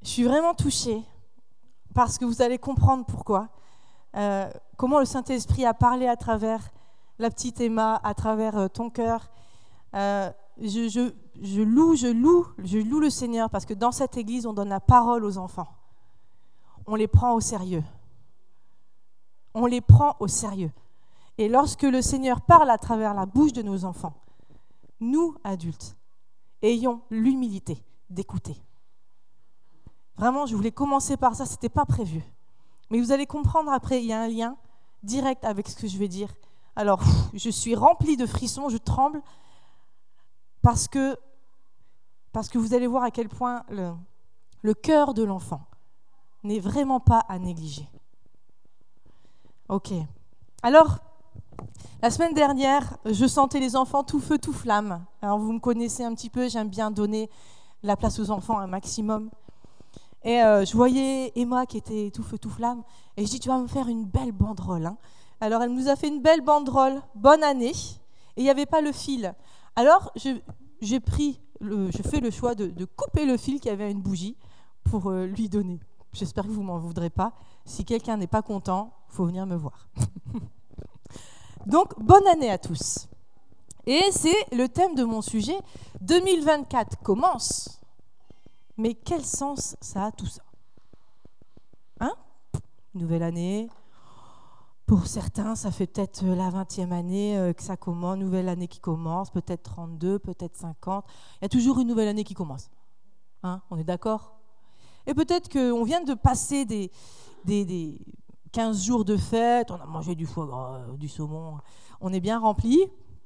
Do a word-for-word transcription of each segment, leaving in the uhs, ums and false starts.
Je suis vraiment touchée parce que vous allez comprendre pourquoi. Euh, comment le Saint-Esprit a parlé à travers la petite Emma, à travers euh, ton cœur. Euh, je, je, je loue, je loue, je loue le Seigneur parce que dans cette église, on donne la parole aux enfants. On les prend au sérieux. On les prend au sérieux. Et lorsque le Seigneur parle à travers la bouche de nos enfants, nous, adultes, ayons l'humilité d'écouter. Vraiment, je voulais commencer par ça, ce n'était pas prévu. Mais vous allez comprendre après, il y a un lien direct avec ce que je vais dire. Alors, je suis remplie de frissons, je tremble, parce que, parce que vous allez voir à quel point le, le cœur de l'enfant n'est vraiment pas à négliger. Ok. Alors, la semaine dernière, je sentais les enfants tout feu, tout flamme. Alors, vous me connaissez un petit peu, j'aime bien donner la place aux enfants un maximum. Et euh, je voyais Emma qui était tout feu, tout flamme. Et je dis, tu vas me faire une belle banderole. Hein. Alors, elle nous a fait une belle banderole. Bonne année. Et il n'y avait pas le fil. Alors, je, j'ai pris, le, je fais le choix de, de couper le fil qui avait une bougie pour euh, lui donner. J'espère que vous ne m'en voudrez pas. Si quelqu'un n'est pas content, il faut venir me voir. Donc, bonne année à tous. Et c'est le thème de mon sujet. deux mille vingt-quatre commence. Mais quel sens ça a tout ça ? Hein ? Nouvelle année. Pour certains, ça fait peut-être la vingtième année que ça commence, nouvelle année qui commence, peut-être trente-deux, peut-être cinquante. Il y a toujours une nouvelle année qui commence. Hein ? On est d'accord ? Et peut-être qu'on vient de passer des, des, des quinze jours de fête, on a mangé du foie gras, du saumon, on est bien rempli.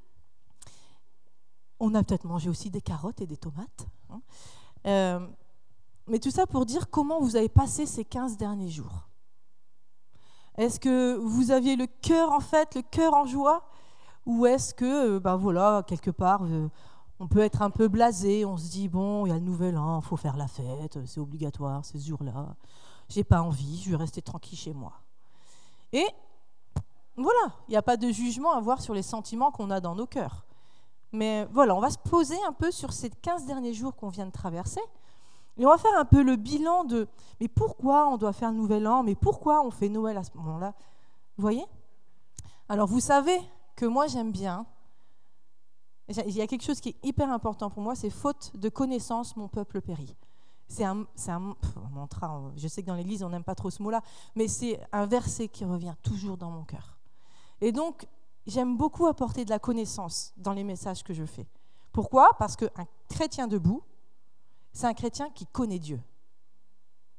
On a peut-être mangé aussi des carottes et des tomates. Hein ? Euh, mais tout ça pour dire comment vous avez passé ces quinze derniers jours. Est-ce que vous aviez le cœur en fête, le cœur en joie ? Ou est-ce que, ben voilà, quelque part, euh, on peut être un peu blasé, on se dit, bon, il y a le nouvel an, il faut faire la fête, c'est obligatoire, c'est ce jour-là. J'ai pas envie, je vais rester tranquille chez moi. Et voilà, il n'y a pas de jugement à avoir sur les sentiments qu'on a dans nos cœurs. Mais voilà, on va se poser un peu sur ces quinze derniers jours qu'on vient de traverser. Et on va faire un peu le bilan de « mais pourquoi on doit faire le nouvel an ? Mais pourquoi on fait Noël à ce moment-là » Vous voyez ? Alors, vous savez que moi, j'aime bien. Il y a quelque chose qui est hyper important pour moi, c'est « faute de connaissance, mon peuple périt ». C'est un, c'est un, un mantra, je sais que dans l'Église, on n'aime pas trop ce mot-là, mais c'est un verset qui revient toujours dans mon cœur. Et donc, j'aime beaucoup apporter de la connaissance dans les messages que je fais. Pourquoi ? Parce qu'un chrétien debout, c'est un chrétien qui connaît Dieu. Hmm ?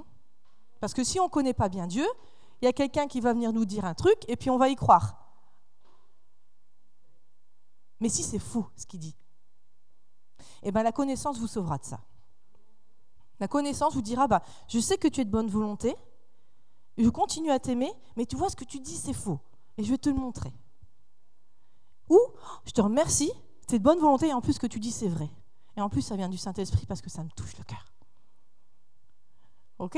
Parce que si on ne connaît pas bien Dieu, il y a quelqu'un qui va venir nous dire un truc et puis on va y croire. Mais si c'est faux ce qu'il dit, eh ben la connaissance vous sauvera de ça. La connaissance vous dira, bah, je sais que tu es de bonne volonté, je continue à t'aimer, mais tu vois ce que tu dis c'est faux et je vais te le montrer. Ou, je te remercie, tu es de bonne volonté et en plus ce que tu dis c'est vrai. Et en plus, ça vient du Saint-Esprit parce que ça me touche le cœur. Ok ?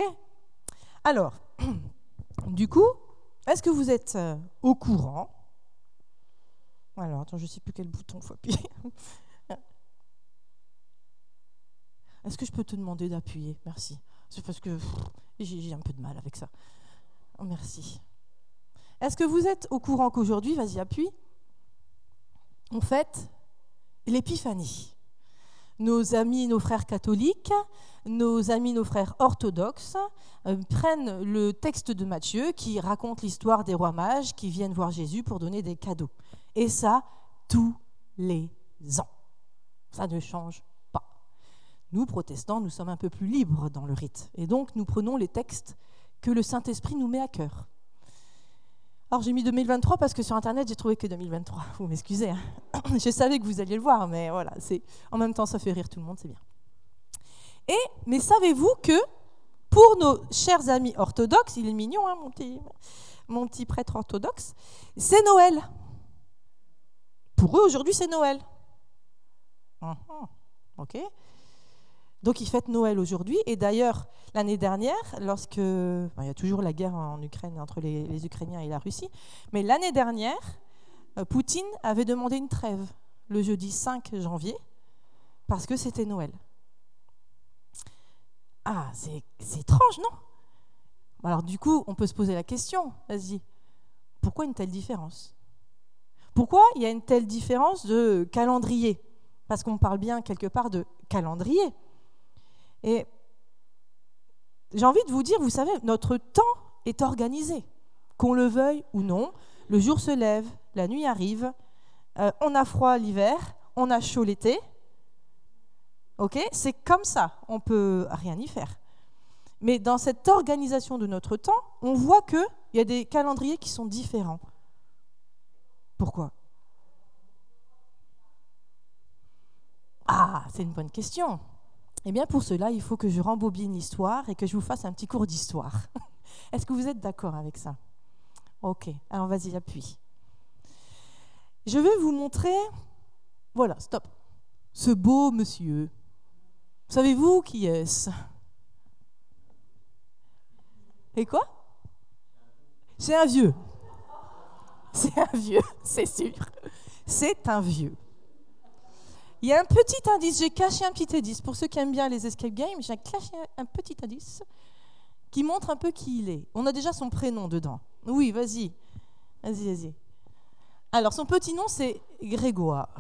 Alors, du coup, est-ce que vous êtes euh, au courant ? Alors, attends, je ne sais plus quel bouton il faut appuyer. Est-ce que je peux te demander d'appuyer ? Merci. C'est parce que pff, j'ai, j'ai un peu de mal avec ça. Oh, merci. Est-ce que vous êtes au courant qu'aujourd'hui, vas-y, appuie, on fête l'épiphanie ? Nos amis, nos frères catholiques, nos amis, nos frères orthodoxes euh, prennent le texte de Matthieu qui raconte l'histoire des rois mages qui viennent voir Jésus pour donner des cadeaux. Et ça, tous les ans. Ça ne change pas. Nous, protestants, nous sommes un peu plus libres dans le rite. Et donc, nous prenons les textes que le Saint-Esprit nous met à cœur. Alors, j'ai mis deux mille vingt-trois parce que sur Internet, j'ai trouvé que deux mille vingt-trois. Vous m'excusez. Hein. Je savais que vous alliez le voir, mais voilà. C'est... En même temps, ça fait rire tout le monde, c'est bien. Et, mais savez-vous que pour nos chers amis orthodoxes, il est mignon, hein, mon, petit, mon petit prêtre orthodoxe, c'est Noël. Pour eux, aujourd'hui, c'est Noël. Uh-huh. Ok. Donc, ils fêtent Noël aujourd'hui. Et d'ailleurs, l'année dernière, lorsque... Enfin, il y a toujours la guerre en Ukraine entre les, les Ukrainiens et la Russie. Mais l'année dernière, Poutine avait demandé une trêve le jeudi cinq janvier parce que c'était Noël. Ah, c'est, c'est étrange, non? Alors du coup, on peut se poser la question, vas-y, pourquoi une telle différence? Pourquoi il y a une telle différence de calendrier? Parce qu'on parle bien quelque part de calendrier. Et j'ai envie de vous dire, vous savez, notre temps est organisé. Qu'on le veuille ou non, le jour se lève, la nuit arrive, euh, on a froid l'hiver, on a chaud l'été. Ok, c'est comme ça, on ne peut rien y faire. Mais dans cette organisation de notre temps, on voit qu'il y a des calendriers qui sont différents. Pourquoi? Ah, c'est une bonne question. Eh bien, pour cela, il faut que je rembobine l'histoire et que je vous fasse un petit cours d'histoire. Est-ce que vous êtes d'accord avec ça? Ok, alors vas-y, appuie. Je vais vous montrer, voilà, stop, ce beau monsieur. Savez-vous qui est-ce? Et quoi? C'est un vieux. C'est un vieux, c'est sûr. C'est un vieux. Il y a un petit indice, j'ai caché un petit indice. Pour ceux qui aiment bien les escape games, j'ai caché un petit indice qui montre un peu qui il est. On a déjà son prénom dedans. Oui, vas-y. Vas-y, vas-y. Alors, son petit nom, c'est Grégoire.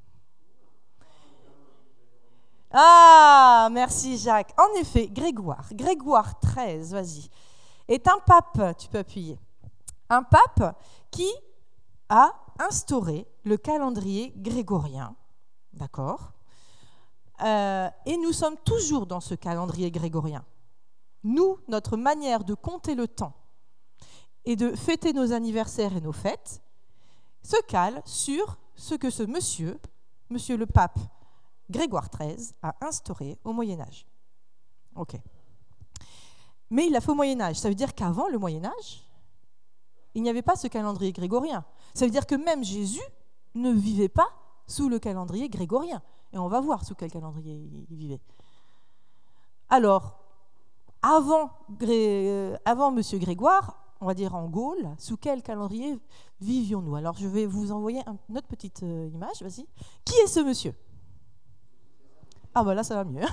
Ah, merci Jacques. En effet, Grégoire, Grégoire treize, vas-y, est un pape, tu peux appuyer, un pape qui a instauré le calendrier grégorien, d'accord, euh, et nous sommes toujours dans ce calendrier grégorien. Nous, notre manière de compter le temps et de fêter nos anniversaires et nos fêtes se cale sur ce que ce monsieur, monsieur le pape Grégoire treize, a instauré au Moyen-Âge. Ok. Mais il a fait au Moyen-Âge. Ça veut dire qu'avant le Moyen-Âge, il n'y avait pas ce calendrier grégorien. Ça veut dire que même Jésus ne vivait pas sous le calendrier grégorien. Et on va voir sous quel calendrier il vivait. Alors, avant, Gré... avant Monsieur Grégoire, on va dire en Gaule, sous quel calendrier vivions-nous? Alors, je vais vous envoyer un... une autre petite euh, image, vas-y. Qui est ce monsieur? Ah ben là, ça va mieux.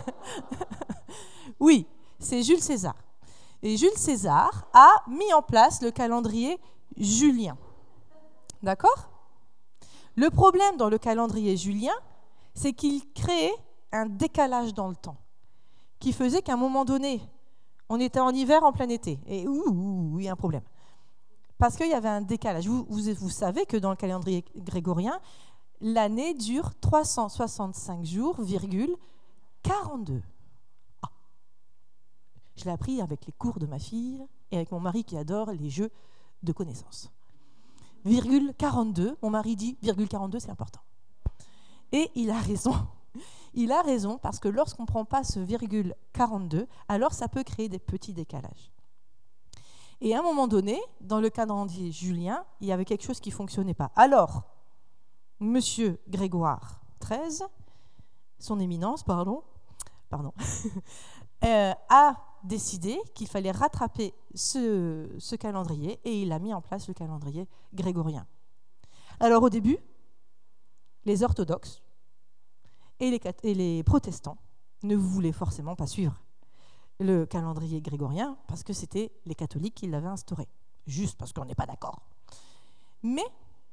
Oui, c'est Jules César. Et Jules César a mis en place le calendrier julien. D'accord? Le problème dans le calendrier julien, c'est qu'il créait un décalage dans le temps, qui faisait qu'à un moment donné, on était en hiver en plein été. Et ouh, ouh, il y a un problème. Parce qu'il y avait un décalage. Vous, vous, vous savez que dans le calendrier grégorien, l'année dure trois cent soixante-cinq jours, virgule, quarante-deux. Ah. Je l'ai appris avec les cours de ma fille et avec mon mari qui adore les jeux de connaissances. Virgule quarante-deux, mon mari dit virgule quarante-deux, c'est important. Et il a raison. Il a raison parce que lorsqu'on ne prend pas ce virgule quarante-deux, alors ça peut créer des petits décalages. Et à un moment donné, dans le calendrier julien, il y avait quelque chose qui ne fonctionnait pas. Alors, Monsieur Grégoire treize, son éminence, pardon, pardon euh, a décidé qu'il fallait rattraper ce, ce calendrier et il a mis en place le calendrier grégorien. Alors au début, les orthodoxes et les, et les protestants ne voulaient forcément pas suivre le calendrier grégorien parce que c'était les catholiques qui l'avaient instauré, juste parce qu'on n'est pas d'accord. Mais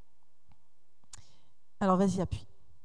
alors, vas-y, appuie.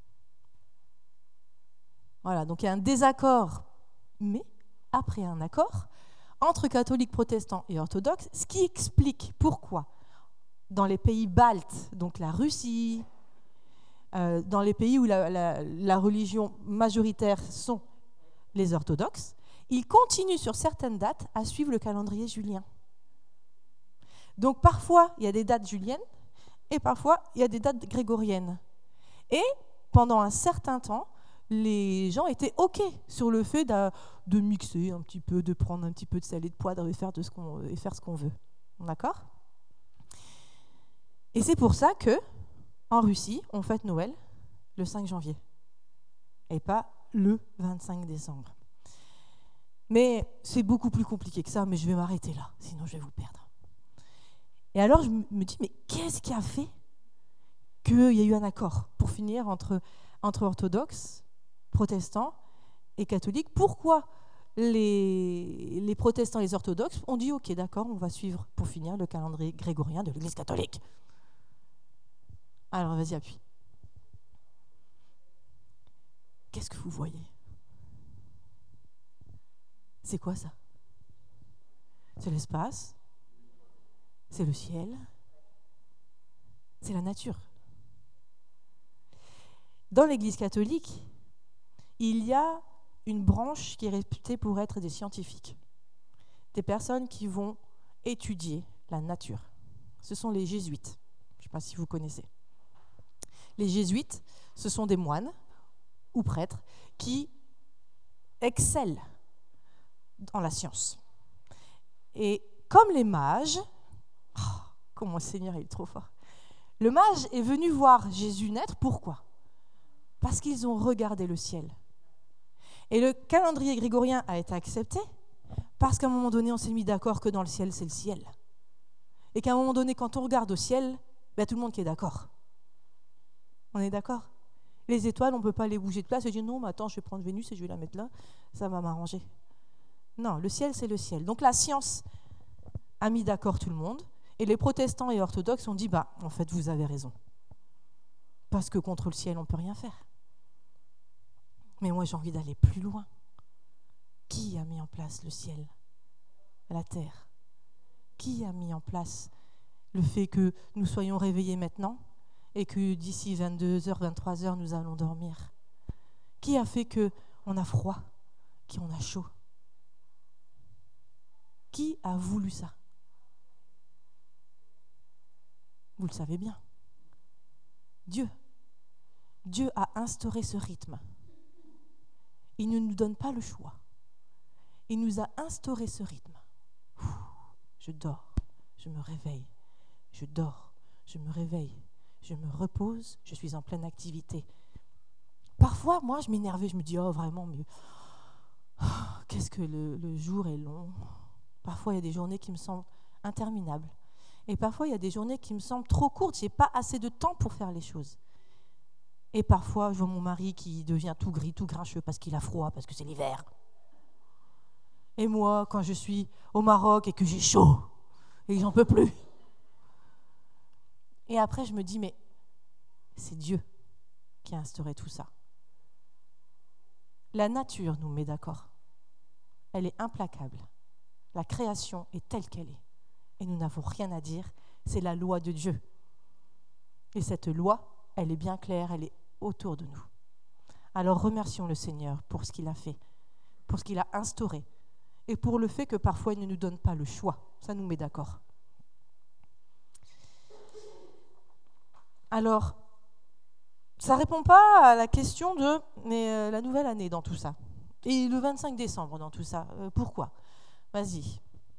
Voilà, donc il y a un désaccord, mais après un accord, entre catholiques, protestants et orthodoxes, ce qui explique pourquoi, dans les pays baltes, donc la Russie, euh, dans les pays où la, la, la religion majoritaire sont les orthodoxes, ils continuent sur certaines dates à suivre le calendrier julien. Donc parfois, il y a des dates juliennes, et parfois, il y a des dates grégoriennes. Et pendant un certain temps, les gens étaient OK sur le fait de, de mixer un petit peu, de prendre un petit peu de sel et de poivre et faire, de ce qu'on, et faire ce qu'on veut. D'accord? Et c'est pour ça que, en Russie, on fête Noël le cinq janvier et pas le vingt-cinq décembre. Mais c'est beaucoup plus compliqué que ça, mais je vais m'arrêter là, sinon je vais vous perdre. Et alors je me dis, mais qu'est-ce qui a fait qu'il y a eu un accord pour finir entre, entre orthodoxes, protestants et catholiques? Pourquoi les, les protestants et les orthodoxes ont dit « Ok, d'accord, on va suivre, pour finir, le calendrier grégorien de l'Église catholique. » Alors, vas-y, appuie. Qu'est-ce que vous voyez? C'est quoi ça? C'est l'espace? C'est le ciel? C'est la nature. Dans l'Église catholique, il y a une branche qui est réputée pour être des scientifiques, des personnes qui vont étudier la nature. Ce sont les jésuites. Je ne sais pas si vous connaissez. Les jésuites, ce sont des moines ou prêtres qui excellent dans la science. Et comme les mages, oh, comment le Seigneur est trop fort. Le mage est venu voir Jésus naître, pourquoi? Parce qu'ils ont regardé le ciel. Et le calendrier grégorien a été accepté parce qu'à un moment donné, on s'est mis d'accord que dans le ciel, c'est le ciel. Et qu'à un moment donné, quand on regarde au ciel, ben, tout le monde qui est d'accord. On est d'accord? Les étoiles, on ne peut pas les bouger de place et dire non, mais attends, je vais prendre Vénus et je vais la mettre là, ça va m'arranger. Non, le ciel, c'est le ciel. Donc la science a mis d'accord tout le monde et les protestants et orthodoxes ont dit, bah, en fait, vous avez raison. Parce que contre le ciel, on ne peut rien faire. Mais moi, j'ai envie d'aller plus loin. Qui a mis en place le ciel, la terre? Qui a mis en place le fait que nous soyons réveillés maintenant et que d'ici vingt-deux heures, vingt-trois heures, nous allons dormir? Qui a fait qu'on a froid, qu'on a chaud? Qui a voulu ça? Vous le savez bien. Dieu. Dieu a instauré ce rythme. Il ne nous donne pas le choix. Il nous a instauré ce rythme. Je dors, je me réveille, je dors, je me réveille, je me repose, je suis en pleine activité. Parfois, moi, je m'énervais, je me dis, oh vraiment, mais oh, qu'est-ce que le, le jour est long. Parfois, il y a des journées qui me semblent interminables. Et parfois, il y a des journées qui me semblent trop courtes. Je n'ai pas assez de temps pour faire les choses. Et parfois, je vois mon mari qui devient tout gris, tout grincheux parce qu'il a froid, parce que c'est l'hiver. Et moi, quand je suis au Maroc et que j'ai chaud et que j'en peux plus. Et après, je me dis, mais c'est Dieu qui a instauré tout ça. La nature nous met d'accord. Elle est implacable. La création est telle qu'elle est. Et nous n'avons rien à dire. C'est la loi de Dieu. Et cette loi, elle est bien claire, elle est autour de nous. Alors remercions le Seigneur pour ce qu'il a fait, pour ce qu'il a instauré, et pour le fait que parfois il ne nous donne pas le choix. Ça nous met d'accord. Alors, ça ne répond pas à la question de mais, euh, la nouvelle année dans tout ça. Et le vingt-cinq décembre dans tout ça. Euh, pourquoi? Vas-y.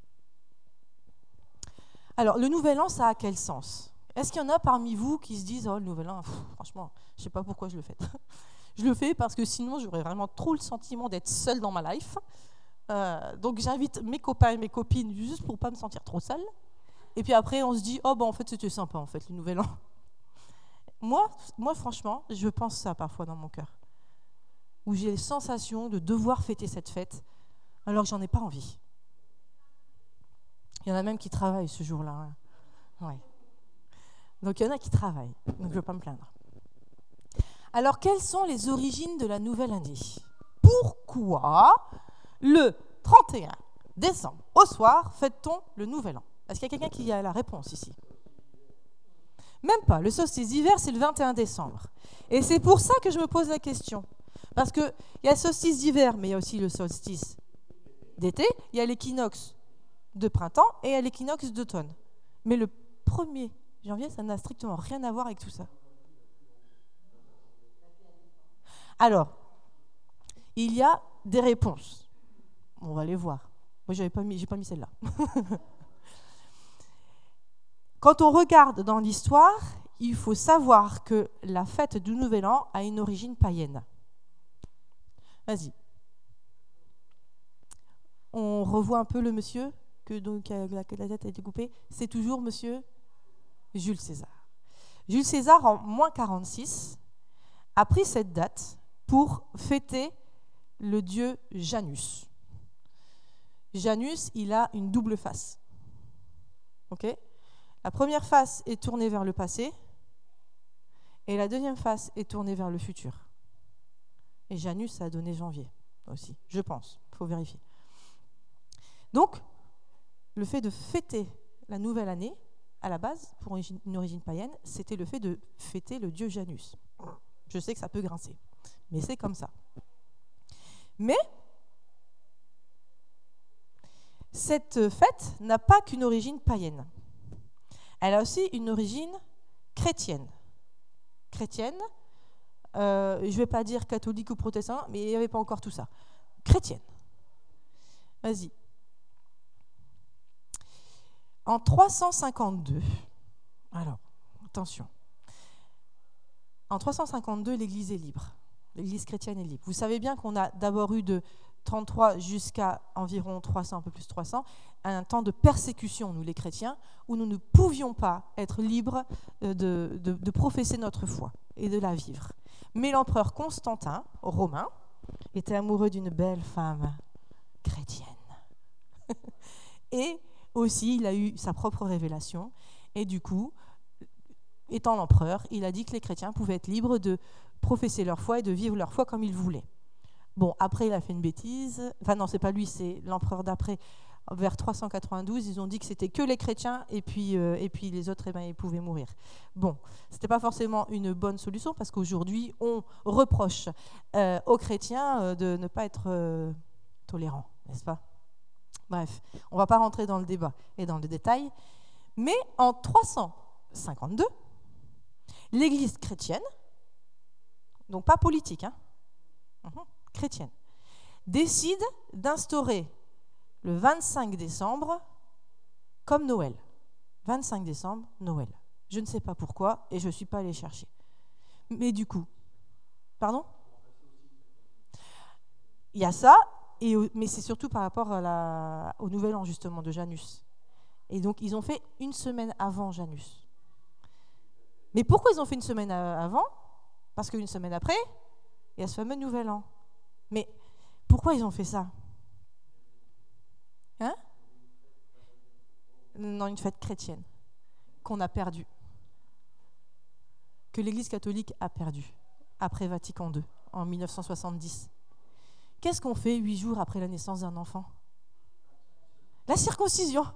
Alors, le nouvel an, ça a quel sens? Est-ce qu'il y en a parmi vous qui se disent « Oh, le nouvel an, pff, franchement, je ne sais pas pourquoi je le fais. » Je le fais parce que sinon, j'aurais vraiment trop le sentiment d'être seule dans ma life. Euh, donc, j'invite mes copains et mes copines juste pour ne pas me sentir trop seule. Et puis après, on se dit « Oh, ben en fait, c'était sympa, en fait, le nouvel an. » Moi, moi, franchement, je pense ça parfois dans mon cœur. Où j'ai la sensation de devoir fêter cette fête alors que j'en ai pas envie. Il y en a même qui travaillent ce jour-là. Hein. Ouais. Donc, il y en a qui travaillent. Donc, je ne veux pas me plaindre. Alors, quelles sont les origines de la nouvelle année? Pourquoi le trente et un décembre, au soir, fête-t-on le nouvel an? Est-ce qu'il y a quelqu'un qui a la réponse ici? Même pas. Le solstice d'hiver, c'est le vingt et un décembre. Et c'est pour ça que je me pose la question. Parce qu'il y a le solstice d'hiver, mais il y a aussi le solstice d'été. Il y a l'équinoxe de printemps et il y a l'équinoxe d'automne. Mais le premier janvier, ça n'a strictement rien à voir avec tout ça. Alors, il y a des réponses. On va les voir. Moi, j'avais pas mis, j'ai pas mis celle-là. Quand on regarde dans l'histoire, il faut savoir que la fête du Nouvel An a une origine païenne. Vas-y. On revoit un peu le monsieur que, donc, la, la tête a été coupée. C'est toujours monsieur Jules César. Jules César, en moins quarante-six, a pris cette date pour fêter le dieu Janus. Janus, il a une double face. Ok ? La première face est tournée vers le passé et la deuxième face est tournée vers le futur. Et Janus, ça a donné janvier aussi, je pense. Il faut vérifier. Donc, le fait de fêter la nouvelle année, à la base, pour une origine païenne, c'était le fait de fêter le dieu Janus. Je sais que ça peut grincer, mais c'est comme ça. Mais cette fête n'a pas qu'une origine païenne. Elle a aussi une origine chrétienne. Chrétienne, euh, je ne vais pas dire catholique ou protestant, mais il n'y avait pas encore tout ça. Chrétienne. Vas-y. En trois cent cinquante-deux, alors, attention, en trois cent cinquante-deux, l'Église est libre. L'Église chrétienne est libre. Vous savez bien qu'on a d'abord eu de trente-trois jusqu'à environ trois cents, un peu plus de trois cents, un temps de persécution, nous les chrétiens, où nous ne pouvions pas être libres de, de, de professer notre foi et de la vivre. Mais l'empereur Constantin, romain, était amoureux d'une belle femme chrétienne. Et aussi, il a eu sa propre révélation. Et du coup, étant l'empereur, il a dit que les chrétiens pouvaient être libres de professer leur foi et de vivre leur foi comme ils voulaient. Bon, après, il a fait une bêtise. Enfin non, c'est pas lui, c'est l'empereur d'après. Vers trois cent quatre-vingt-douze, ils ont dit que c'était que les chrétiens et puis, euh, et puis les autres, eh ben, ils pouvaient mourir. Bon, c'était pas forcément une bonne solution parce qu'aujourd'hui, on reproche euh, aux chrétiens euh, de ne pas être euh, tolérants, n'est-ce pas ? Bref, on ne va pas rentrer dans le débat et dans le détail. Mais en trois cent cinquante-deux, l'Église chrétienne, donc pas politique, hein, mmh, chrétienne, décide d'instaurer le vingt-cinq décembre comme Noël. vingt-cinq décembre, Noël. Je ne sais pas pourquoi et je ne suis pas allée chercher. Mais du coup, pardon ? Il y a ça, et, mais c'est surtout par rapport à la, au nouvel an justement de Janus. Et donc ils ont fait une semaine avant Janus. Mais pourquoi ils ont fait une semaine avant ? Parce qu'une semaine après, il y a ce fameux nouvel an. Mais pourquoi ils ont fait ça ? Hein ? Non, une fête chrétienne qu'on a perdue, que l'Église catholique a perdue après Vatican deux en mille neuf cent soixante-dix. Qu'est-ce qu'on fait huit jours après la naissance d'un enfant ? La circoncision.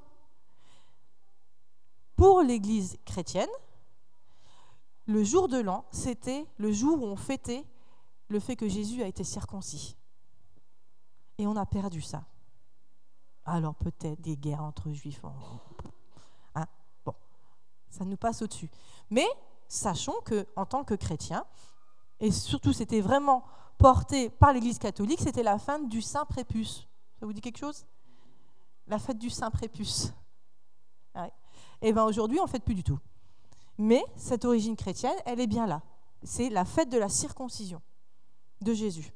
Pour l'Église chrétienne, le jour de l'an, c'était le jour où on fêtait le fait que Jésus a été circoncis. Et on a perdu ça. Alors peut-être des guerres entre juifs. Hein, bon, ça nous passe au-dessus. Mais sachons qu'en tant que chrétiens, et surtout c'était vraiment porté par l'Église catholique, c'était la fête du Saint Prépuce. Ça vous dit quelque chose ? La fête du Saint Prépuce. Ouais. Et bien aujourd'hui, on ne le fait plus du tout. Mais cette origine chrétienne, elle est bien là. C'est la fête de la circoncision de Jésus.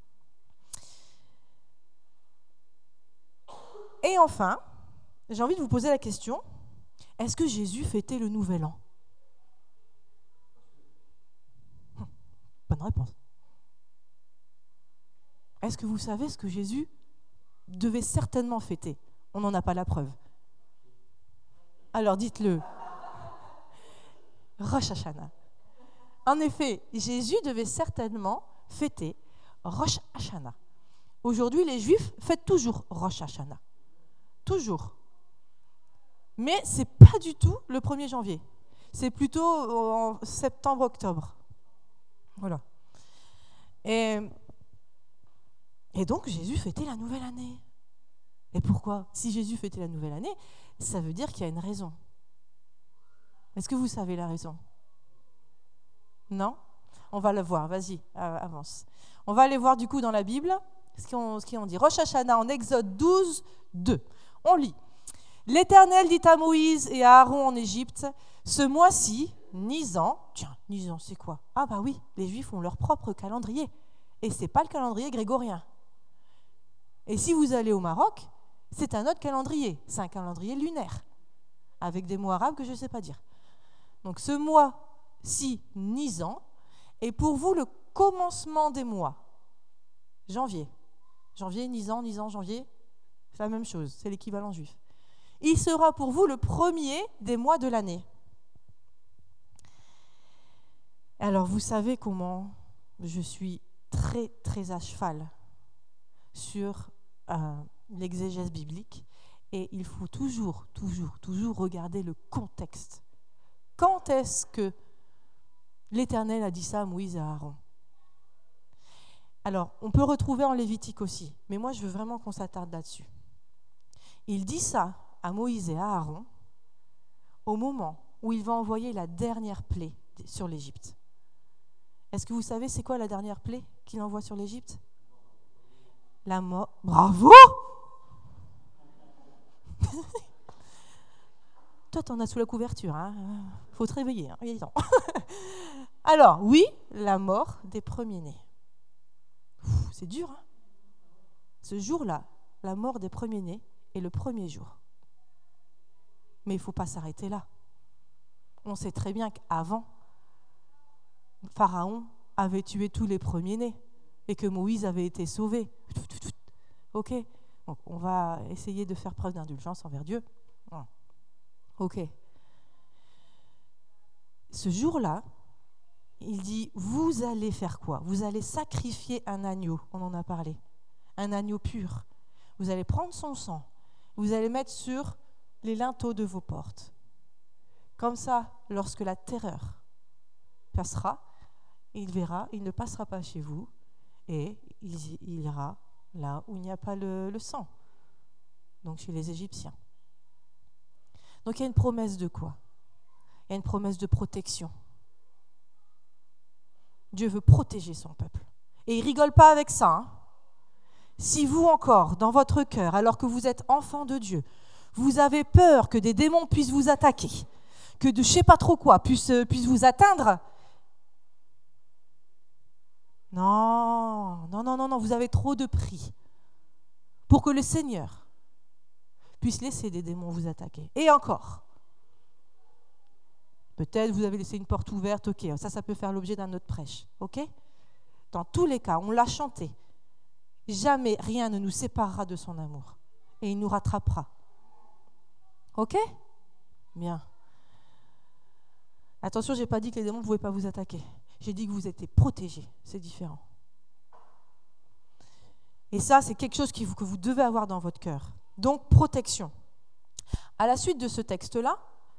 Et enfin, j'ai envie de vous poser la question, est-ce que Jésus fêtait le Nouvel An ? hum, Bonne réponse. Est-ce que vous savez ce que Jésus devait certainement fêter ? On n'en a pas la preuve. Alors dites-le. Rosh Hashanah. En effet, Jésus devait certainement fêter Rosh Hashanah. Aujourd'hui, les Juifs fêtent toujours Rosh Hashanah. Toujours. Mais ce n'est pas du tout le premier janvier. C'est plutôt en septembre-octobre. Voilà. Et, et donc, Jésus fêtait la nouvelle année. Et pourquoi ? Si Jésus fêtait la nouvelle année, ça veut dire qu'il y a une raison. Est-ce que vous savez la raison ? Non ? On va le voir, vas-y, euh, avance. On va aller voir du coup dans la Bible ce qu'on, ce qu'on dit. Rosh Hashanah en Exode douze, deux. On lit. L'Éternel dit à Moïse et à Aaron en Égypte, ce mois-ci, Nisan, tiens, Nisan c'est quoi ? Ah bah oui, les Juifs ont leur propre calendrier. Et ce n'est pas le calendrier grégorien. Et si vous allez au Maroc, c'est un autre calendrier. C'est un calendrier lunaire, avec des mots arabes que je ne sais pas dire. Donc ce mois-ci, Nisan, est pour vous le commencement des mois. Janvier. Janvier, Nisan, Nisan, janvier. C'est la même chose, c'est l'équivalent juif. Il sera pour vous le premier des mois de l'année. Alors, vous savez comment je suis très, très à cheval sur euh, l'exégèse biblique. Et il faut toujours, toujours, toujours regarder le contexte. Quand est-ce que l'Éternel a dit ça à Moïse et à Aaron? Alors, on peut retrouver en Lévitique aussi, mais moi, je veux vraiment qu'on s'attarde là-dessus. Il dit ça à Moïse et à Aaron au moment où il va envoyer la dernière plaie sur l'Égypte. Est-ce que vous savez c'est quoi la dernière plaie qu'il envoie sur l'Égypte? La mort. Bravo! Toi, t'en as sous la couverture. Hein. Faut te réveiller. Hein. Alors, oui, la mort des premiers-nés. Ouh, c'est dur. Hein. Ce jour-là, la mort des premiers-nés est le premier jour. Mais il ne faut pas s'arrêter là. On sait très bien qu'avant, Pharaon avait tué tous les premiers-nés et que Moïse avait été sauvé. Ok, donc on va essayer de faire preuve d'indulgence envers Dieu. Ok. Ce jour-là, il dit, vous allez faire quoi? Vous allez sacrifier un agneau, on en a parlé, un agneau pur. Vous allez prendre son sang, vous allez mettre sur les linteaux de vos portes. Comme ça, lorsque la terreur passera, il verra, il ne passera pas chez vous et il, il ira là où il n'y a pas le, le sang, donc chez les Égyptiens. Donc il y a une promesse de quoi? Il y a une promesse de protection. Dieu veut protéger son peuple. Et il ne rigole pas avec ça. Hein. Si vous encore, dans votre cœur, alors que vous êtes enfant de Dieu, vous avez peur que des démons puissent vous attaquer, que de je ne sais pas trop quoi puisse, puisse vous atteindre, non, non, non, non, non, vous avez trop de prix pour que le Seigneur puisse laisser des démons vous attaquer. Et encore, peut-être vous avez laissé une porte ouverte, ok, ça, ça peut faire l'objet d'un autre prêche, ok? Dans tous les cas, on l'a chanté, jamais rien ne nous séparera de son amour et il nous rattrapera. Ok? Bien. Attention, je n'ai pas dit que les démons ne pouvaient pas vous attaquer. J'ai dit que vous étiez protégés, c'est différent. Et ça, c'est quelque chose qui vous, que vous devez avoir dans votre cœur. Donc, protection. À la suite de ce texte-là,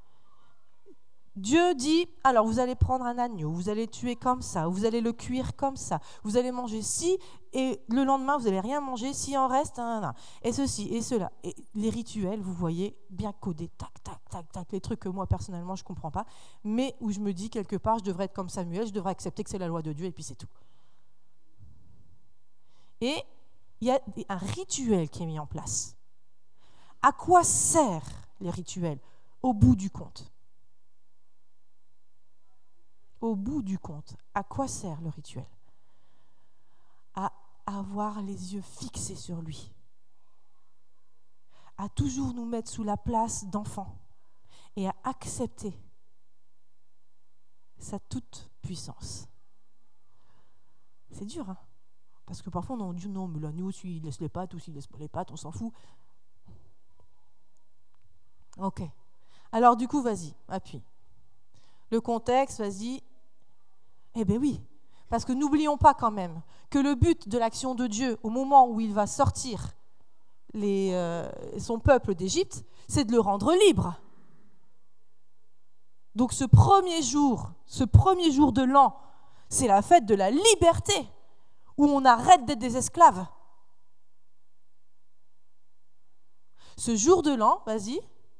Dieu dit, alors vous allez prendre un agneau, vous allez tuer comme ça, vous allez le cuire comme ça, vous allez manger ci, et le lendemain, vous n'allez rien manger, s'il en reste, nan, nan, et ceci, et cela. Et les rituels, vous voyez, bien codés, tac, tac, tac, tac, les trucs que moi, personnellement, je ne comprends pas, mais où je me dis, quelque part, je devrais être comme Samuel, je devrais accepter que c'est la loi de Dieu, et puis c'est tout. Et il y a un rituel qui est mis en place. À quoi servent les rituels au bout du compte? Au bout du compte, à quoi sert le rituel? À avoir les yeux fixés sur lui, à toujours nous mettre sous la place d'enfant et à accepter sa toute puissance. C'est dur, hein? Parce que parfois on dit non, mais l'agneau, s'il laisse les pattes ou s'il laisse pas les pattes, on s'en fout. Ok. Alors du coup, vas-y, appuie. Le contexte, vas-y. Eh bien oui, parce que n'oublions pas quand même que le but de l'action de Dieu au moment où il va sortir les, euh, son peuple d'Égypte, c'est de le rendre libre. Donc ce premier jour, ce premier jour de l'an, c'est la fête de la liberté, où on arrête d'être des esclaves. Ce jour de l'an, vas-y.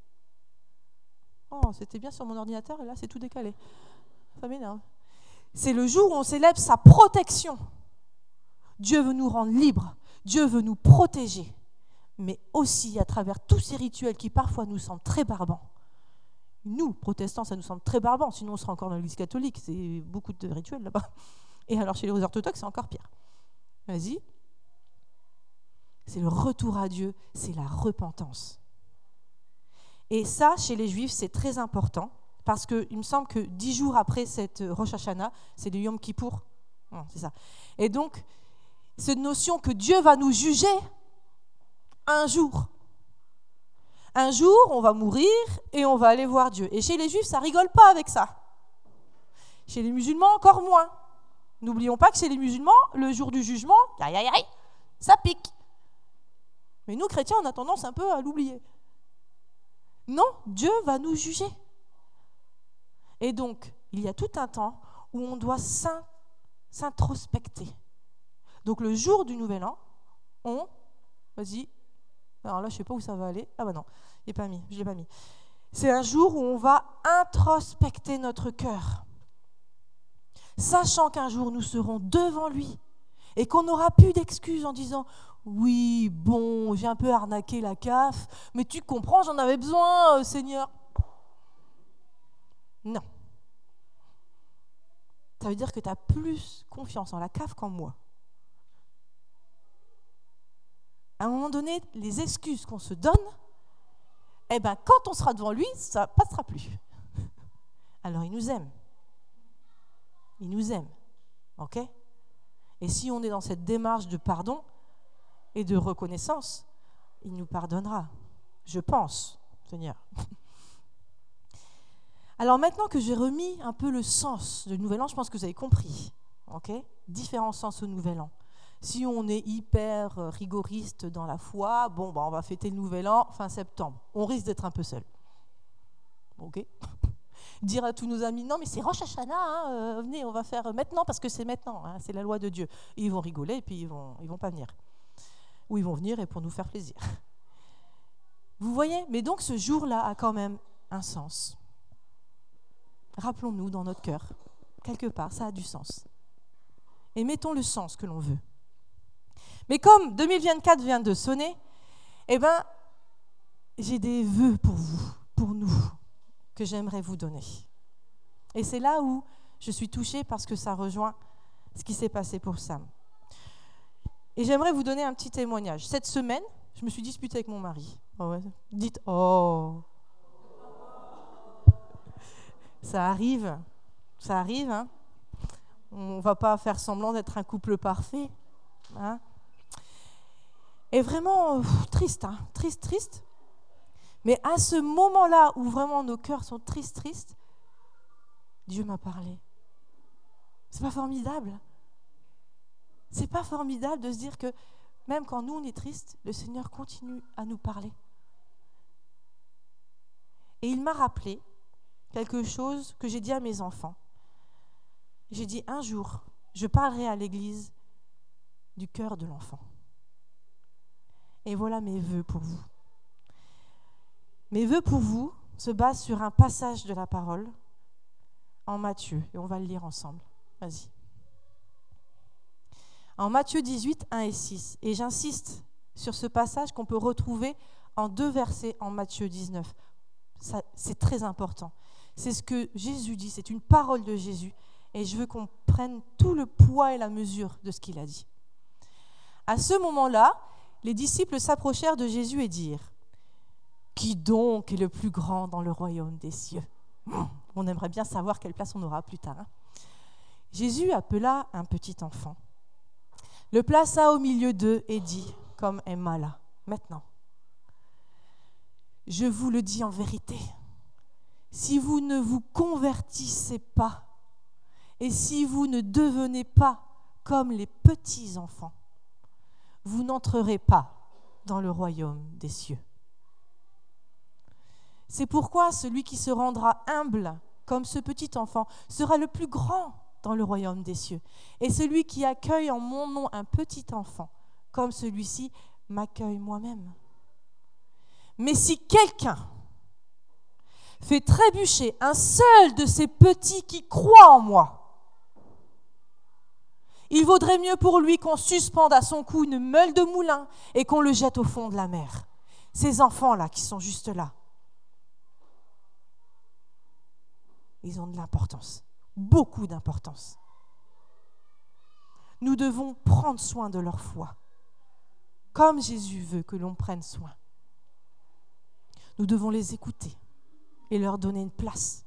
Oh, c'était bien sur mon ordinateur et là c'est tout décalé. Ça m'énerve. C'est le jour où on célèbre sa protection. Dieu veut nous rendre libres, Dieu veut nous protéger, mais aussi à travers tous ces rituels qui parfois nous semblent très barbants. Nous, protestants, ça nous semble très barbant, sinon on sera encore dans l'église catholique, c'est beaucoup de rituels là-bas. Et alors chez les orthodoxes, c'est encore pire. Vas-y. C'est le retour à Dieu, c'est la repentance. Et ça, chez les Juifs, c'est très important, parce qu'il me semble que dix jours après cette Rosh Hashanah, c'est le Yom Kippour. Non, c'est ça. Et donc, cette notion que Dieu va nous juger, un jour. Un jour, on va mourir et on va aller voir Dieu. Et chez les Juifs, ça rigole pas avec ça. Chez les musulmans, encore moins. N'oublions pas que chez les musulmans, le jour du jugement, aïe aïe aïe, ça pique. Mais nous, chrétiens, on a tendance un peu à l'oublier. Non, Dieu va nous juger. Et donc, il y a tout un temps où on doit s'introspecter. Donc, le jour du Nouvel An, on... Vas-y. Alors là, je ne sais pas où ça va aller. Ah bah non, il n'est pas mis, je ne l'ai pas mis. C'est un jour où on va introspecter notre cœur. Sachant qu'un jour, nous serons devant lui et qu'on n'aura plus d'excuses en disant « Oui, bon, j'ai un peu arnaqué la C A F, mais tu comprends, j'en avais besoin, euh, Seigneur. » Non. Ça veut dire que tu as plus confiance en la C A F qu'en moi. À un moment donné, les excuses qu'on se donne, eh ben, quand on sera devant lui, ça ne passera plus. Alors, il nous aime. Il nous aime. OK ? Et si on est dans cette démarche de pardon et de reconnaissance, il nous pardonnera. Je pense, Seigneur. Alors maintenant que j'ai remis un peu le sens du Nouvel An, je pense que vous avez compris. OK ? Différents sens au Nouvel An. Si on est hyper rigoriste dans la foi, bon, bah, on va fêter le Nouvel An fin septembre. On risque d'être un peu seul. OK ? Dire à tous nos amis, non mais c'est Rosh Hashanah, hein, euh, venez, on va faire maintenant parce que c'est maintenant, hein, c'est la loi de Dieu. Et ils vont rigoler et puis ils vont, ils vont pas venir. Ou ils vont venir et pour nous faire plaisir. Vous voyez ? Mais donc ce jour-là a quand même un sens. Rappelons-nous dans notre cœur, quelque part, ça a du sens. Et mettons le sens que l'on veut. Mais comme deux mille vingt-quatre vient de sonner, eh ben, j'ai des vœux pour vous, pour nous, que j'aimerais vous donner. Et c'est là où je suis touchée parce que ça rejoint ce qui s'est passé pour Sam. Et j'aimerais vous donner un petit témoignage. Cette semaine, je me suis disputée avec mon mari. Oh ouais. Dites « Oh !» Ça arrive, ça arrive. Hein. On ne va pas faire semblant d'être un couple parfait. Hein. Et vraiment, pff, triste, hein, triste, triste. Mais à ce moment-là où vraiment nos cœurs sont tristes, tristes, Dieu m'a parlé. C'est pas formidable? C'est pas formidable de se dire que même quand nous on est triste, le Seigneur continue à nous parler. Et il m'a rappelé quelque chose que j'ai dit à mes enfants. J'ai dit un jour, je parlerai à l'église du cœur de l'enfant. Et voilà mes vœux pour vous. Mes vœux pour vous se basent sur un passage de la parole en Matthieu, et on va le lire ensemble. Vas-y. En Matthieu dix-huit, un et six. Et j'insiste sur ce passage qu'on peut retrouver en deux versets en Matthieu dix-neuf. Ça, c'est très important. C'est ce que Jésus dit, c'est une parole de Jésus, et je veux qu'on prenne tout le poids et la mesure de ce qu'il a dit. À ce moment-là, les disciples s'approchèrent de Jésus et dirent « Qui donc est le plus grand dans le royaume des cieux ?» On aimerait bien savoir quelle place on aura plus tard. Hein. Jésus appela un petit enfant, le plaça au milieu d'eux et dit, comme Emma là, maintenant, « Je vous le dis en vérité, si vous ne vous convertissez pas et si vous ne devenez pas comme les petits enfants, vous n'entrerez pas dans le royaume des cieux. C'est pourquoi celui qui se rendra humble comme ce petit enfant sera le plus grand dans le royaume des cieux. Et celui qui accueille en mon nom un petit enfant comme celui-ci m'accueille moi-même. Mais si quelqu'un fait trébucher un seul de ces petits qui croient en moi, il vaudrait mieux pour lui qu'on suspende à son cou une meule de moulin et qu'on le jette au fond de la mer. Ces enfants-là qui sont juste là, ils ont de l'importance, beaucoup d'importance. Nous devons prendre soin de leur foi, comme Jésus veut que l'on prenne soin. Nous devons les écouter et leur donner une place.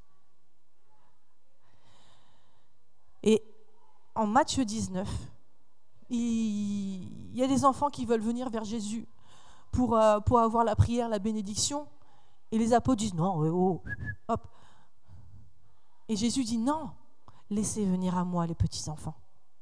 Et en Matthieu dix-neuf, il y a des enfants qui veulent venir vers Jésus pour, euh, pour avoir la prière, la bénédiction. Et les apôtres disent non, oh, hop. Et Jésus dit non, laissez venir à moi les petits enfants.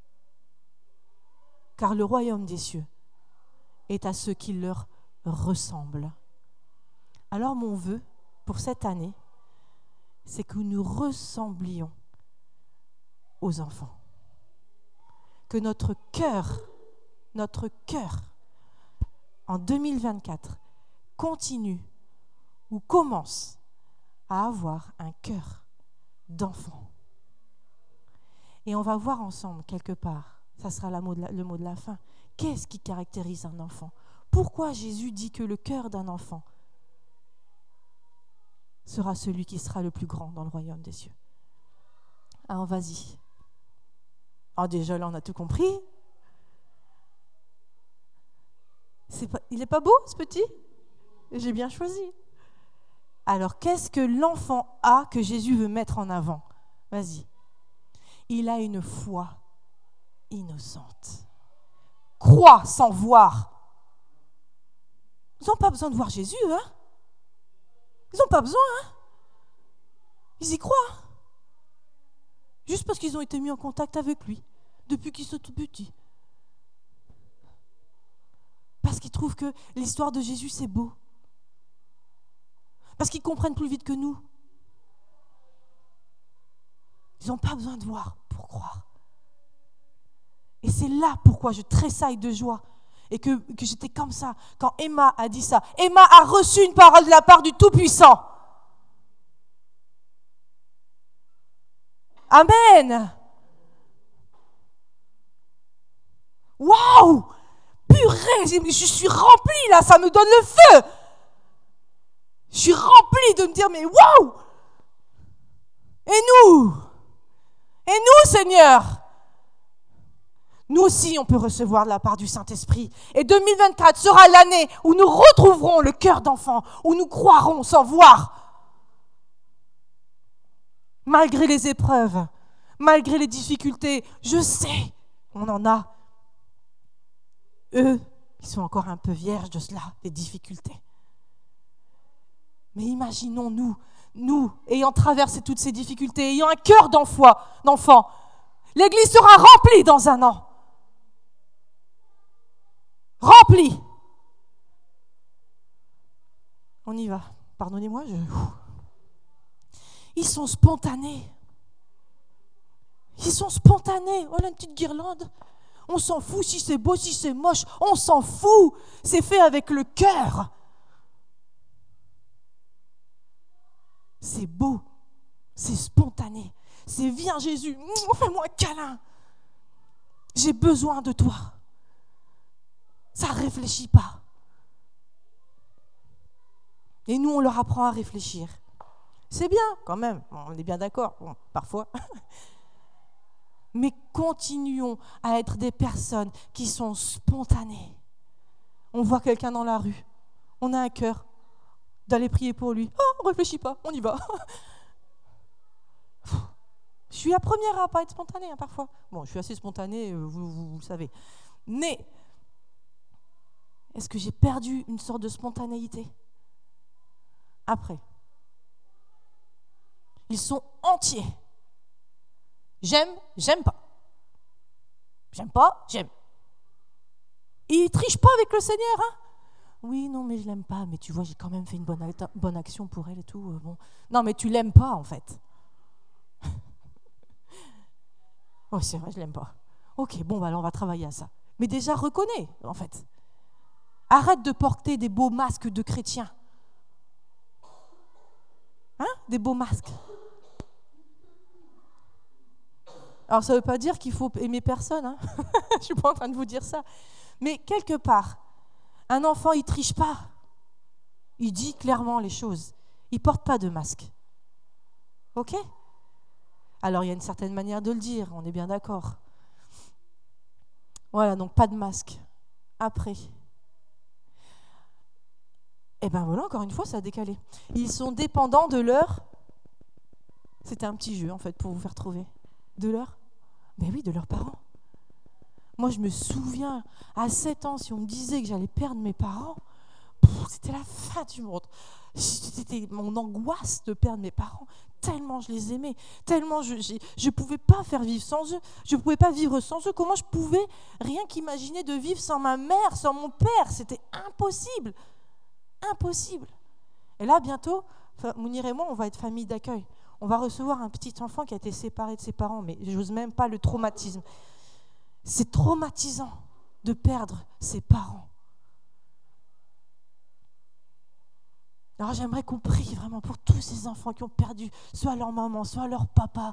Car le royaume des cieux est à ceux qui leur ressemblent. Alors mon vœu pour cette année, c'est que nous ressemblions aux enfants. Que notre cœur, notre cœur, en deux mille vingt-quatre, continue ou commence à avoir un cœur d'enfant. Et on va voir ensemble quelque part, ça sera la mot de la, le mot de la fin, qu'est-ce qui caractérise un enfant? Pourquoi Jésus dit que le cœur d'un enfant sera celui qui sera le plus grand dans le royaume des cieux? Alors vas-y. Ah, déjà là on a tout compris. C'est pas, il n'est pas beau ce petit? J'ai bien choisi. Alors qu'est-ce que l'enfant a que Jésus veut mettre en avant? Vas-y. Il a une foi innocente. Croit sans voir. Ils n'ont pas besoin de voir Jésus, hein? Ils n'ont pas besoin, hein? Ils y croient. Juste parce qu'ils ont été mis en contact avec lui depuis qu'ils sont tout petits. Parce qu'ils trouvent que l'histoire de Jésus, c'est beau. Parce qu'ils comprennent plus vite que nous. Ils n'ont pas besoin de voir pour croire. Et c'est là pourquoi je tressaille de joie et que, que j'étais comme ça quand Emma a dit ça. Emma a reçu une parole de la part du Tout-Puissant. Amen. Waouh! Purée, je suis remplie là, ça me donne le feu. Je suis remplie de me dire, mais waouh! Et nous? Et nous, Seigneur? Nous aussi, on peut recevoir de la part du Saint-Esprit. Et deux mille vingt-quatre sera l'année où nous retrouverons le cœur d'enfant, où nous croirons sans voir. Malgré les épreuves, malgré les difficultés, je sais, on en a. Eux, ils sont encore un peu vierges de cela, des difficultés. Mais imaginons nous, nous, ayant traversé toutes ces difficultés, ayant un cœur d'enfant, l'Église sera remplie dans un an. Remplie. On y va. Pardonnez-moi, je... Ils sont spontanés. Ils sont spontanés. Voilà une petite guirlande. On s'en fout si c'est beau, si c'est moche. On s'en fout. C'est fait avec le cœur. C'est beau. C'est spontané. C'est viens Jésus, fais-moi un câlin. J'ai besoin de toi. Ça ne réfléchit pas. Et nous, on leur apprend à réfléchir. C'est bien, quand même. On est bien d'accord, bon, parfois. Mais continuons à être des personnes qui sont spontanées. On voit quelqu'un dans la rue. On a un cœur d'aller prier pour lui. Oh, on ne réfléchit pas, on y va. Je suis la première à ne pas être spontanée, hein, parfois. Bon, je suis assez spontanée, vous, vous, vous le savez. Mais, est-ce que j'ai perdu une sorte de spontanéité? Après. Ils sont entiers. J'aime, j'aime pas. J'aime pas, j'aime. Ils ne trichent pas avec le Seigneur, hein? Oui, non, mais je l'aime pas. Mais tu vois, j'ai quand même fait une bonne, bonne action pour elle et tout. Euh, bon. Non, mais tu l'aimes pas, en fait. Oh, c'est vrai, je l'aime pas. Ok, bon, bah, alors on va travailler à ça. Mais déjà, reconnais, en fait. Arrête de porter des beaux masques de chrétiens. Hein? Des beaux masques. Alors, ça ne veut pas dire qu'il faut aimer personne. Hein. Je ne suis pas en train de vous dire ça. Mais quelque part, un enfant, il ne triche pas. Il dit clairement les choses. Il ne porte pas de masque. OK? Alors, il y a une certaine manière de le dire. On est bien d'accord. Voilà, donc pas de masque. Après. Eh bien voilà, encore une fois, ça a décalé. Ils sont dépendants de leur... C'était un petit jeu, en fait, pour vous faire trouver. De leur... Ben oui, de leurs parents. Moi, je me souviens, à sept ans, si on me disait que j'allais perdre mes parents, pff, c'était la fin du monde. C'était mon angoisse de perdre mes parents. Tellement je les aimais, tellement je ne pouvais pas faire vivre sans eux. Je ne pouvais pas vivre sans eux. Comment je pouvais rien qu'imaginer de vivre sans ma mère, sans mon père? C'était impossible. Impossible. Et là, bientôt, Mounir et moi, on va être famille d'accueil. On va recevoir un petit enfant qui a été séparé de ses parents, mais je n'ose même pas le traumatisme. C'est traumatisant de perdre ses parents. Alors j'aimerais qu'on prie vraiment pour tous ces enfants qui ont perdu soit leur maman, soit leur papa.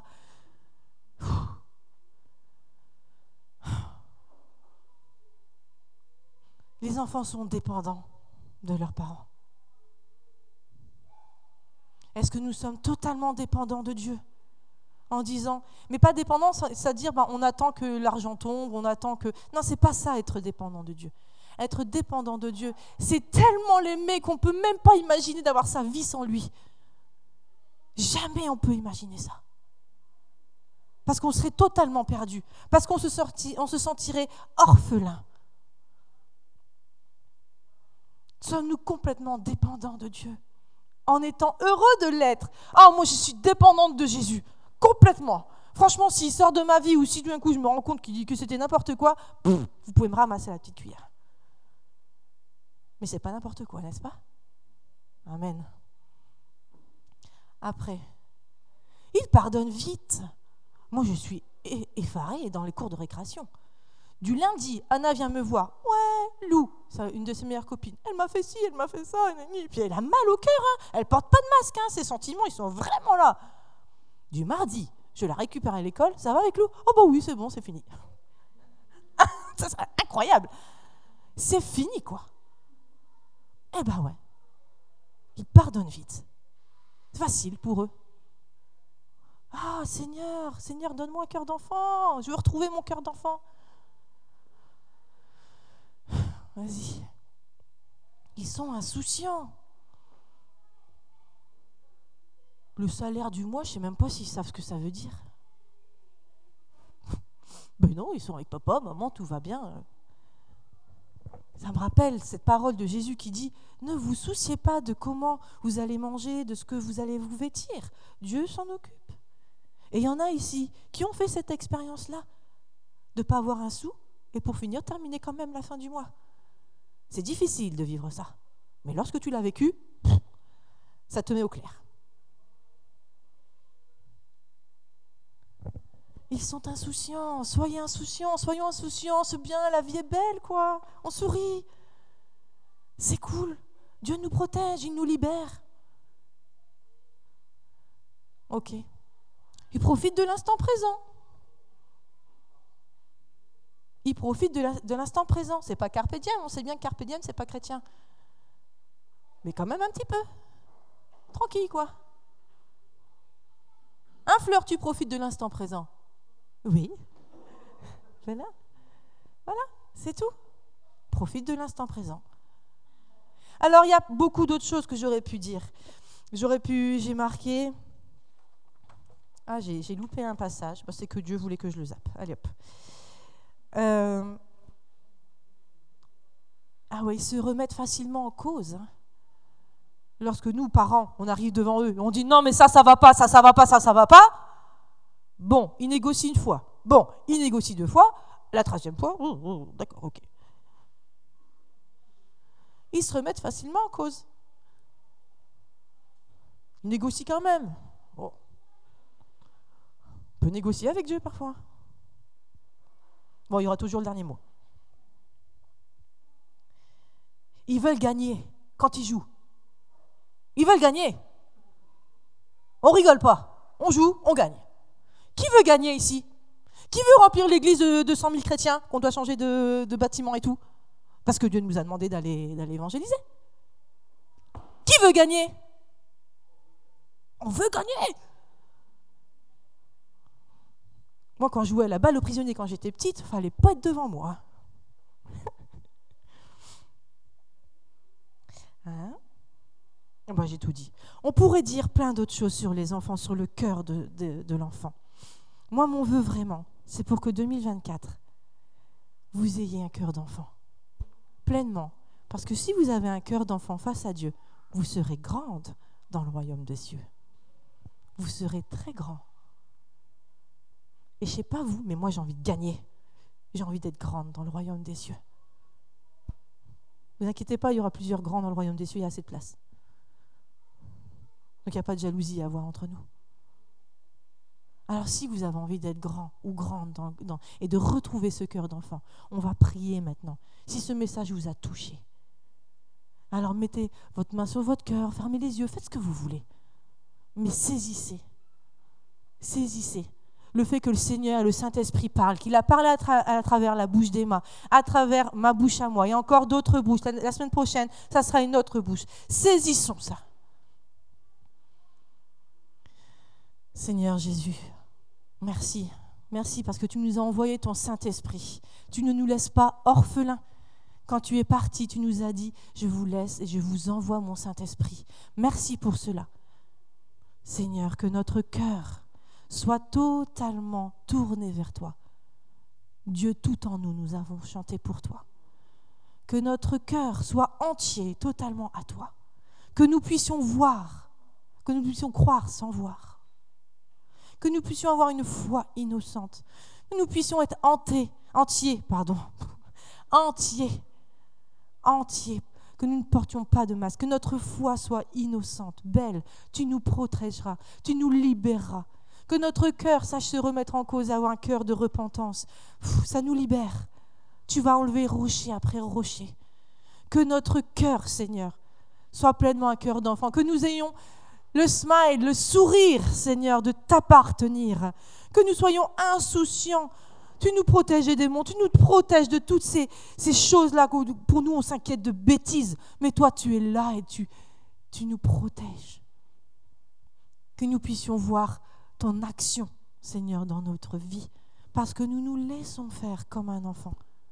Les enfants sont dépendants de leurs parents. Est-ce que nous sommes totalement dépendants de Dieu? En disant, mais pas dépendant, c'est-à-dire ben, on attend que l'argent tombe, on attend que... Non, c'est pas ça être dépendant de Dieu. Être dépendant de Dieu, c'est tellement l'aimer qu'on ne peut même pas imaginer d'avoir sa vie sans lui. Jamais on peut imaginer ça. Parce qu'on serait totalement perdu. Parce qu'on se, sorti, on se sentirait orphelin. Sommes-nous complètement dépendants de Dieu? En étant heureux de l'être. Ah, moi je suis dépendante de Jésus. Complètement. Franchement, s'il sort de ma vie ou si d'un coup je me rends compte qu'il dit que c'était n'importe quoi, pff, vous pouvez me ramasser la petite cuillère. Mais c'est pas n'importe quoi, n'est-ce pas? Amen. Après, il pardonne vite. Moi, je suis effarée dans les cours de récréation. Du lundi, Anna vient me voir. Ouais, Lou, c'est une de ses meilleures copines. Elle m'a fait ci, elle m'a fait ça. Et puis elle a mal au cœur. Hein. Elle porte pas de masque. Hein. Ses sentiments, ils sont vraiment là. Du mardi, je la récupère à l'école. Ça va avec Lou? Oh bah oui, c'est bon, c'est fini. Ça serait incroyable. C'est fini, quoi. Eh ben ouais. Ils pardonnent vite. C'est facile pour eux. Ah, Seigneur, Seigneur, donne-moi un cœur d'enfant. Je veux retrouver mon cœur d'enfant. Vas-y. Ils sont insouciants. Le salaire du mois, je ne sais même pas s'ils savent ce que ça veut dire. Ben non, ils sont avec papa, maman, tout va bien. Ça me rappelle cette parole de Jésus qui dit « Ne vous souciez pas de comment vous allez manger, de ce que vous allez vous vêtir. Dieu s'en occupe. » Et il y en a ici qui ont fait cette expérience-là, de ne pas avoir un sou et pour finir, terminer quand même la fin du mois. C'est difficile de vivre ça. Mais lorsque tu l'as vécu, ça te met au clair. Ils sont insouciants. Soyez insouciants, soyons insouciants. C'est bien, la vie est belle, quoi. On sourit. C'est cool. Dieu nous protège, il nous libère. Ok. Ils profitent de l'instant présent. Ils profitent de, la, de l'instant présent. C'est pas carpe diem, on sait bien que carpe diem, c'est pas chrétien. Mais quand même un petit peu. Tranquille, quoi. Un fleur, tu profites de l'instant présent. Oui. Voilà. Voilà, c'est tout. Profite de l'instant présent. Alors, il y a beaucoup d'autres choses que j'aurais pu dire. J'aurais pu, j'ai marqué... Ah, j'ai, j'ai loupé un passage. Bah, c'est que Dieu voulait que je le zappe. Allez, hop. Euh... Ah ouais, ils se remettent facilement en cause. Hein. Lorsque nous, parents, on arrive devant eux, on dit non, mais ça, ça va pas, ça, ça va pas, ça, ça va pas. Bon, ils négocient une fois. Bon, ils négocient deux fois. La troisième fois, oh, oh, d'accord, ok. Ils se remettent facilement en cause. Ils négocient quand même. Bon. On peut négocier avec Dieu parfois. Bon, il y aura toujours le dernier mot. Ils veulent gagner quand ils jouent. Ils veulent gagner. On rigole pas. On joue, on gagne. Qui veut gagner ici? Qui veut remplir l'église de, de cent mille chrétiens, qu'on doit changer de, de bâtiment et tout? Parce que Dieu nous a demandé d'aller, d'aller évangéliser. Qui veut gagner? On veut gagner. Moi, quand je jouais à la balle aux prisonniers quand j'étais petite, il ne fallait pas être devant moi. Hein? Ben, j'ai tout dit. On pourrait dire plein d'autres choses sur les enfants, sur le cœur de, de, de l'enfant. Moi, mon vœu vraiment, c'est pour que deux mille vingt-quatre, vous ayez un cœur d'enfant. Pleinement. Parce que si vous avez un cœur d'enfant face à Dieu, vous serez grande dans le royaume des cieux. Vous serez très grand. Et je ne sais pas vous, mais moi j'ai envie de gagner. J'ai envie d'être grande dans le royaume des cieux. Ne vous inquiétez pas, il y aura plusieurs grands dans le royaume des cieux, il y a assez de place. Donc il n'y a pas de jalousie à avoir entre nous. Alors si vous avez envie d'être grand ou grande dans, dans, et de retrouver ce cœur d'enfant, on va prier maintenant. Si ce message vous a touché, alors mettez votre main sur votre cœur, fermez les yeux, faites ce que vous voulez. Mais saisissez, saisissez le fait que le Seigneur, le Saint-Esprit parle, qu'il a parlé à, tra- à travers la bouche d'Emma, à travers ma bouche à moi, et encore d'autres bouches. La, la semaine prochaine, ça sera une autre bouche. Saisissons ça. Seigneur Jésus, merci. Merci parce que tu nous as envoyé ton Saint-Esprit. Tu ne nous laisses pas orphelins. Quand tu es parti, tu nous as dit, je vous laisse et je vous envoie mon Saint-Esprit. Merci pour cela. Seigneur, que notre cœur soit totalement tourné vers toi. Dieu, tout en nous, nous avons chanté pour toi. Que notre cœur soit entier, totalement à toi. Que nous puissions voir, que nous puissions croire sans voir. Que nous puissions avoir une foi innocente. Que nous puissions être hantés, entiers, pardon, entiers, entiers. Que nous ne portions pas de masque. Que notre foi soit innocente, belle. Tu nous protégeras, tu nous libéreras. Que notre cœur sache se remettre en cause, avoir un cœur de repentance. Pff, ça nous libère. Tu vas enlever rocher après rocher. Que notre cœur, Seigneur, soit pleinement un cœur d'enfant. Que nous ayons le smile, le sourire, Seigneur, de t'appartenir. Que nous soyons insouciants. Tu nous protèges des démons, tu nous protèges de toutes ces, ces choses-là. Pour nous, on s'inquiète de bêtises. Mais toi, tu es là et tu, tu nous protèges. Que nous puissions voir ton action, Seigneur, dans notre vie, parce que nous nous laissons faire comme un enfant.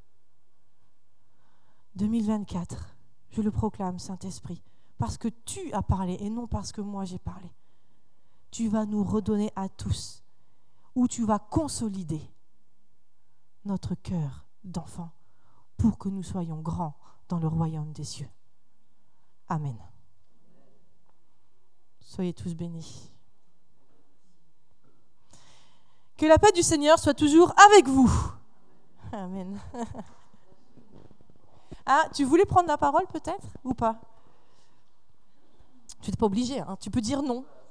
deux mille vingt-quatre, je le proclame, Saint-Esprit, parce que tu as parlé et non parce que moi j'ai parlé. Tu vas nous redonner à tous, ou tu vas consolider notre cœur d'enfant pour que nous soyons grands dans le royaume des cieux. Amen. Soyez tous bénis. Que la paix du Seigneur soit toujours avec vous. Amen. Ah, tu voulais prendre la parole peut-être ou pas? Tu n'es pas obligé, hein, tu peux dire non.